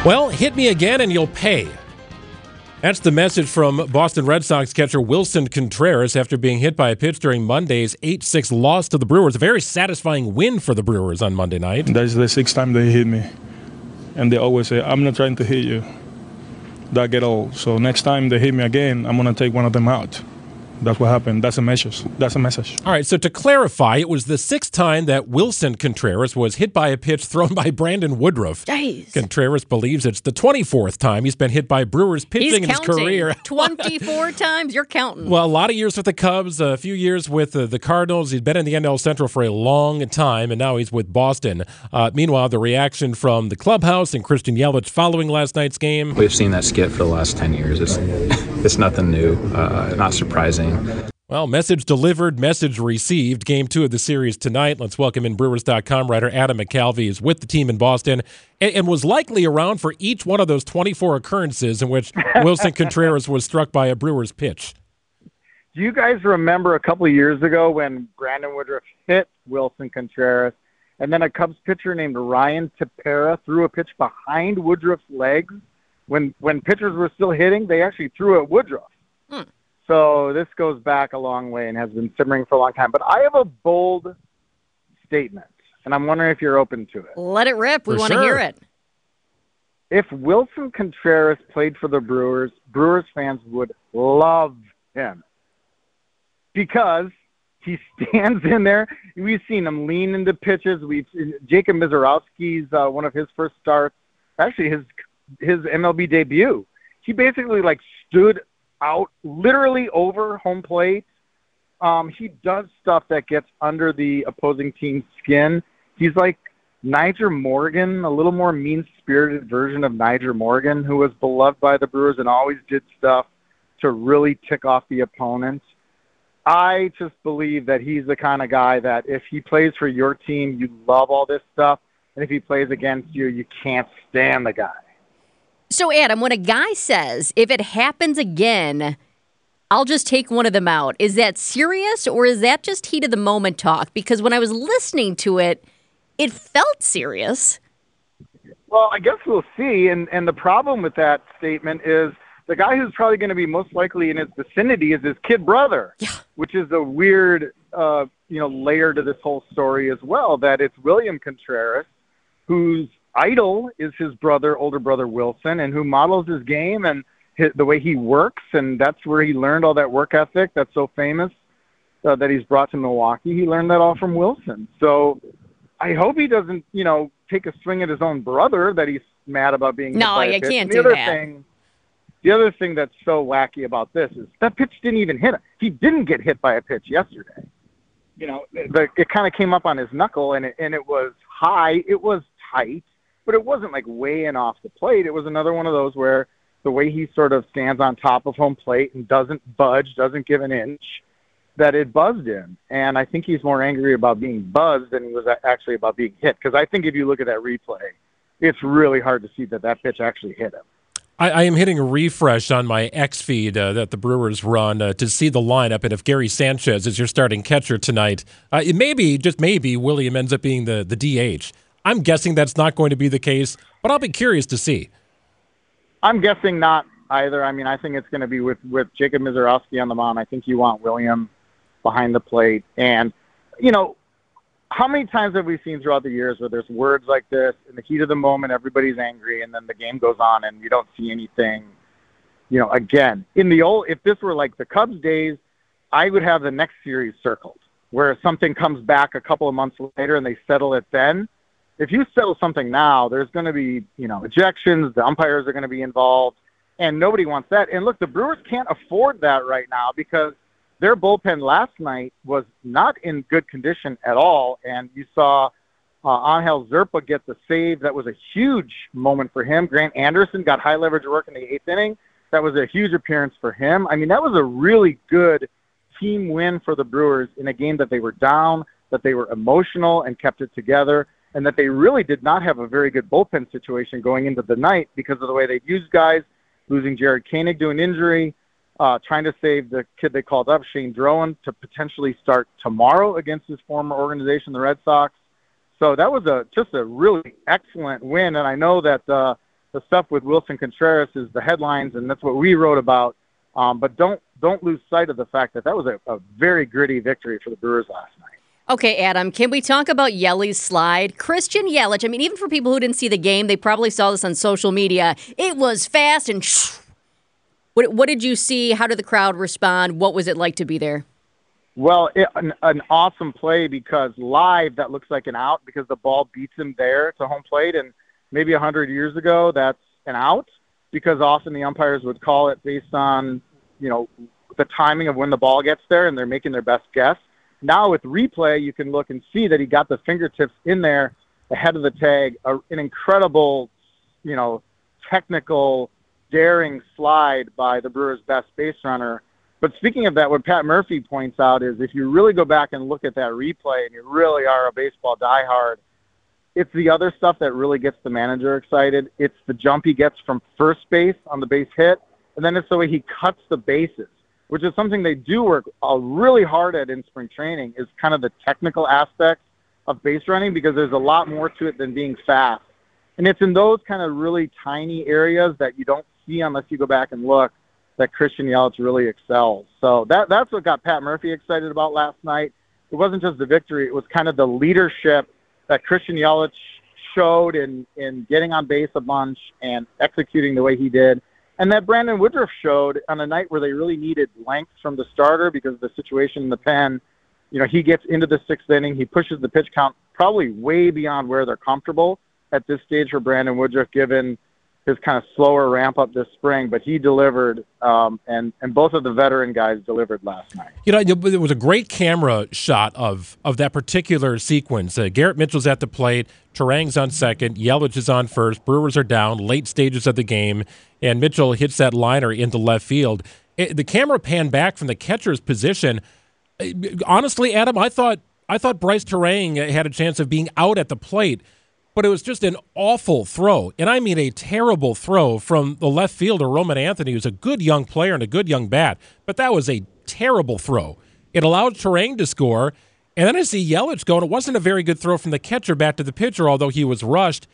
Well, hit me again and you'll pay. That's the message from Boston Red Sox catcher Wilson Contreras after being hit by a pitch during Monday's 8-6 loss to the Brewers. A very satisfying win for the Brewers on Monday night. That's the sixth time they hit me. And they always say, I'm not trying to hit you. That get old. So next time they hit me again, I'm going to take one of them out. That's what happened. That's a message. All right, so to clarify, it was the sixth time that Wilson Contreras was hit by a pitch thrown by Brandon Woodruff. Jeez. Contreras believes it's the 24th time he's been hit by Brewers pitching in his career. 24 times? You're counting. Well, a lot of years with the Cubs, a few years with the Cardinals. He's been in the NL Central for a long time, and now he's with Boston. Meanwhile, the reaction from the clubhouse and Christian Yelich following last night's game. We've seen that skit for the last 10 years. It's nothing new, not surprising. Well, message delivered, message received. Game 2 of the series tonight. Let's welcome in Brewers.com writer Adam McCalvy is with the team in Boston and was likely around for each one of those 24 occurrences in which Wilson Contreras was struck by a Brewers pitch. Do you guys remember a couple of years ago when Brandon Woodruff hit Wilson Contreras and then a Cubs pitcher named Ryan Tepera threw a pitch behind Woodruff's legs? When pitchers were still hitting, they actually threw at Woodruff. So this goes back a long way and has been simmering for a long time. But I have a bold statement, and I'm wondering if you're open to it. Let it rip. We want to hear it. If Wilson Contreras played for the Brewers, Brewers fans would love him because he stands in there. We've seen him lean into pitches. Jacob Mizorowski's one of his first starts, actually his MLB debut. He basically stood out literally over home plate. He does stuff that gets under the opposing team's skin. He's like Nyjer Morgan, a little more mean-spirited version of Nyjer Morgan, who was beloved by the Brewers and always did stuff to really tick off the opponent. I just believe that he's the kind of guy that if he plays for your team, you love all this stuff. And if he plays against you, you can't stand the guy. So, Adam, when a guy says, if it happens again, I'll just take one of them out, is that serious or is that just heat of the moment talk? Because when I was listening to it, it felt serious. Well, I guess we'll see. And the problem with that statement is the guy who's probably going to be most likely in his vicinity is his kid brother, which is a weird layer to this whole story as well, that it's William Contreras, who's idol is his older brother Wilson, and who models his game and the way he works, and that's where he learned all that work ethic that's so famous that he's brought to Milwaukee. He learned that all from Wilson. So I hope he doesn't, take a swing at his own brother that he's mad about being hit by a pitch. Can't do that. The other thing that's so wacky about this is that pitch didn't even hit him. He didn't get hit by a pitch yesterday. It kind of came up on his knuckle, and it was high. It was tight. But it wasn't way in off the plate. It was another one of those where the way he sort of stands on top of home plate and doesn't budge, doesn't give an inch, that it buzzed him. And I think he's more angry about being buzzed than he was actually about being hit. Because I think if you look at that replay, it's really hard to see that pitch actually hit him. I am hitting a refresh on my X feed that the Brewers run to see the lineup, and if Gary Sanchez is your starting catcher tonight, it maybe, just maybe, William ends up being the DH. I'm guessing that's not going to be the case, but I'll be curious to see. I'm guessing not either. I mean, I think it's going to be with Jacob Mizorowski on the mound. I think you want William behind the plate. And, how many times have we seen throughout the years where there's words like this, in the heat of the moment, everybody's angry, and then the game goes on and you don't see anything, again. If this were like the Cubs days, I would have the next series circled, where something comes back a couple of months later and they settle it then. If you settle something now, there's going to be, ejections, the umpires are going to be involved, and nobody wants that. And look, the Brewers can't afford that right now because their bullpen last night was not in good condition at all, and you saw Angel Zerpa get the save. That was a huge moment for him. Grant Anderson got high leverage work in the 8th inning. That was a huge appearance for him. I mean, that was a really good team win for the Brewers in a game that they were down, that they were emotional and kept it together, and that they really did not have a very good bullpen situation going into the night because of the way they'd used guys, losing Jared Koenig to an injury, trying to save the kid they called up, Shane Drowan, to potentially start tomorrow against his former organization, the Red Sox. So that was just a really excellent win, and I know that the stuff with Wilson Contreras is the headlines, and that's what we wrote about. But don't lose sight of the fact that was a very gritty victory for the Brewers last night. Okay, Adam, can we talk about Yelly's slide? Christian Yelich, I mean, even for people who didn't see the game, they probably saw this on social media. It was fast and what did you see? How did the crowd respond? What was it like to be there? Well, an awesome play, because live that looks like an out because the ball beats him there to home plate, and maybe 100 years ago that's an out because often the umpires would call it based on, the timing of when the ball gets there, and they're making their best guess. Now with replay, you can look and see that he got the fingertips in there ahead of the tag. An incredible, technical, daring slide by the Brewers' best base runner. But speaking of that, what Pat Murphy points out is if you really go back and look at that replay and you really are a baseball diehard, it's the other stuff that really gets the manager excited. It's the jump he gets from first base on the base hit, and then it's the way he cuts the bases, which is something they do work really hard at in spring training, is kind of the technical aspects of base running, because there's a lot more to it than being fast. And it's in those kind of really tiny areas that you don't see unless you go back and look that Christian Yelich really excels. So that's what got Pat Murphy excited about last night. It wasn't just the victory. It was kind of the leadership that Christian Yelich showed in getting on base a bunch and executing the way he did. And that Brandon Woodruff showed on a night where they really needed length from the starter because of the situation in the pen. He gets into the sixth inning. He pushes the pitch count probably way beyond where they're comfortable at this stage for Brandon Woodruff, given his kind of slower ramp up this spring. But he delivered, and both of the veteran guys delivered last night. There was a great camera shot of that particular sequence. Garrett Mitchell's at the plate, Turang's on second, Yelich is on first, Brewers are down, late stages of the game, and Mitchell hits that liner into left field. The camera panned back from the catcher's position. Honestly, Adam, I thought Bryce Turang had a chance of being out at the plate, but it was just an awful throw, and I mean a terrible throw from the left fielder, Roman Anthony, who's a good young player and a good young bat, but that was a terrible throw. It allowed Turang to score, and then I see Yelich going. It wasn't a very good throw from the catcher back to the pitcher, although he was rushed.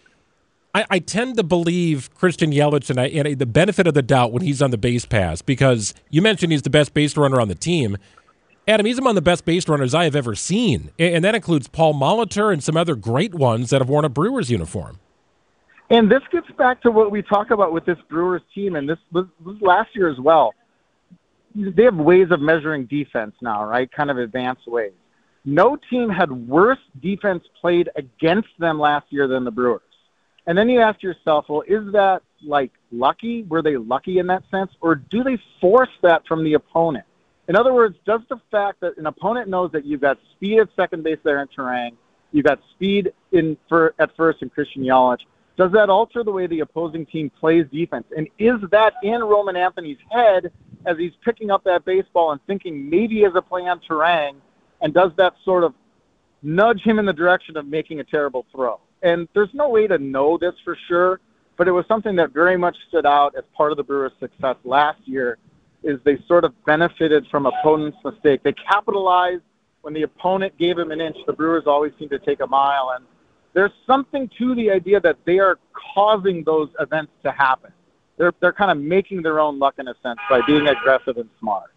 I tend to believe Christian Yelich and the benefit of the doubt when he's on the base pass, because you mentioned he's the best base runner on the team. Adam, he's among the best base runners I have ever seen, and that includes Paul Molitor and some other great ones that have worn a Brewers uniform. And this gets back to what we talk about with this Brewers team, and this was last year as well. They have ways of measuring defense now, right? Kind of advanced ways. No team had worse defense played against them last year than the Brewers. And then you ask yourself, well, is that like lucky? Were they lucky in that sense? Or do they force that from the opponent? In other words, does the fact that an opponent knows that you've got speed at second base there in Turang, you've got speed at first in Christian Yelich, does that alter the way the opposing team plays defense? And is that in Roman Anthony's head as he's picking up that baseball and thinking maybe he has a play on Turang, and does that sort of nudge him in the direction of making a terrible throw? And there's no way to know this for sure, but it was something that very much stood out as part of the Brewers' success last year, is they sort of benefited from opponents' mistake. They capitalized when the opponent gave them an inch. The Brewers always seem to take a mile, and there's something to the idea that they are causing those events to happen. They're kind of making their own luck in a sense by being aggressive and smart.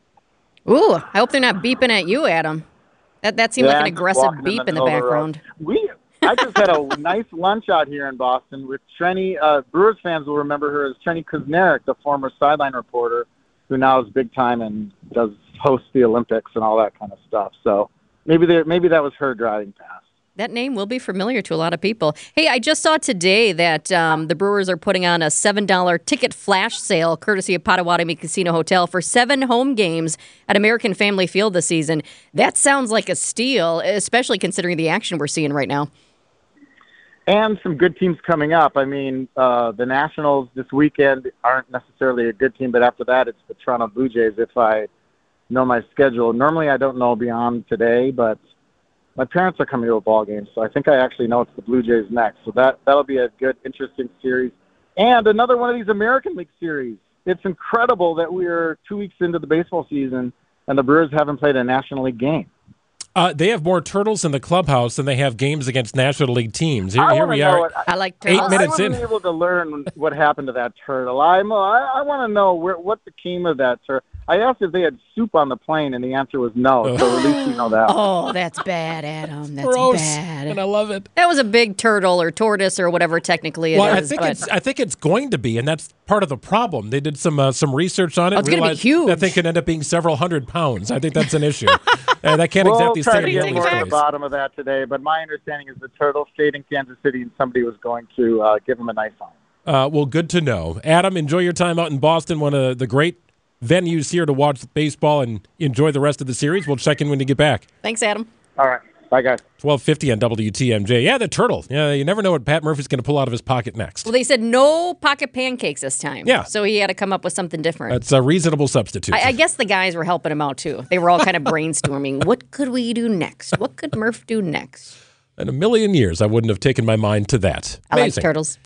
Ooh, I hope they're not beeping at you, Adam. That seemed like an aggressive beep in the background. I just had a nice lunch out here in Boston with Trenny. Brewers fans will remember her as Trenny Kusnierek, the former sideline reporter, who now is big time and does host the Olympics and all that kind of stuff. So maybe that was her driving past. That name will be familiar to a lot of people. Hey, I just saw today that the Brewers are putting on a $7 ticket flash sale, courtesy of Potawatomi Casino Hotel, for 7 home games at American Family Field this season. That sounds like a steal, especially considering the action we're seeing right now. And some good teams coming up. I mean, the Nationals this weekend aren't necessarily a good team, but after that, it's the Toronto Blue Jays if I know my schedule. Normally, I don't know beyond today, but my parents are coming to a ball game, so I think I actually know it's the Blue Jays next. So that'll be a good, interesting series. And another one of these American League series. It's incredible that we're 2 weeks into the baseball season and the Brewers haven't played a National League game. They have more turtles in the clubhouse than they have games against National League teams. Here wanna we know are. what- I like 8 turtles. minutes I in. wasn't able to learn what happened to that turtle. I want to know what became of that turtle. I asked if they had soup on the plane, and the answer was no. So at least we know that. Oh, that's bad, Adam. That's Gross. bad. And I love it. That was a big turtle or tortoise or whatever technically it Well, is. I think it's going to be, and that's part of the problem. They did some research on it. Oh, it's gonna be realized huge. That thing could end up being several hundred pounds. I think that's an issue. That can't We'll exactly try stay to in get the more to the place. bottom of that today, but my understanding is the turtle stayed in Kansas City, and somebody was going to give him a nice home. Well, good to know. Adam, enjoy your time out in Boston, one of the great venues here to watch baseball, and enjoy the rest of the series. We'll check in when you get back. Thanks, Adam. All right. Bye, guys. 12:50 on WTMJ. Yeah, the turtle. Yeah, you never know what Pat Murphy's going to pull out of his pocket next. Well, they said no pocket pancakes this time. Yeah. So he had to come up with something different. That's a reasonable substitute. I guess the guys were helping him out, too. They were all kind of brainstorming. What could we do next? What could Murph do next? In a million years, I wouldn't have taken my mind to that. I like Amazing. turtles.